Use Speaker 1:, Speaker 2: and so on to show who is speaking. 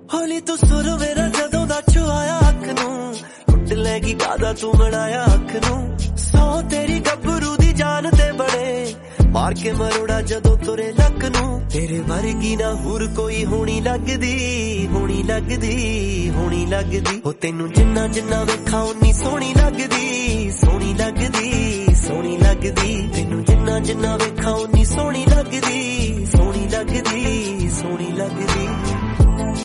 Speaker 1: ਹੋਲੀ ਤੂੰ ਸੁਰ ਮੇਰਾ ਜਦੋਂ ਦਾ ਛੁਆਇਆ ਅੱਖ ਨੂੰ ਟੁੱਟ ਲੈਗੀ ਕਾਦਾ ਤੂੰ ਮੜਾਇਆ ਅੱਖ ਨੂੰ ਸੌ ਤੇਰੀ ਗੱਭਰੂ ਦੀ ਜਾਨ ਤੇ ਬੜੇ ਮਾਰ ਕੇ ਮਰੋੜਾ ਜਦੋਂ ਤੁਰੇ ਲੱਕ ਨੂੰ ਤੇਰੇ ਵਰਗੀ ਨਾ ਹੋਰ ਕੋਈ ਹੋਣੀ ਲੱਗਦੀ ਹੋਣੀ ਲੱਗਦੀ ਹੋਣੀ ਲੱਗਦੀ ਉਹ ਤੈਨੂੰ ਜਿੰਨਾ ਜਿੰਨਾ ਵੇਖਾਂ ਉਨੀ ਸੋਹਣੀ ਲੱਗਦੀ ਸੋਹਣੀ ਲੱਗਦੀ ਸੋਹਣੀ ਲੱਗਦੀ ਤੈਨੂੰ ਜਿੰਨਾ ਜਿੰਨਾ ਵੇਖਾਂ ਉਨੀ ਸੋਹਣੀ ਲੱਗਦੀ ਸੋਹਣੀ ਲੱਗਦੀ ਸੋਹਣੀ ਲੱਗਦੀ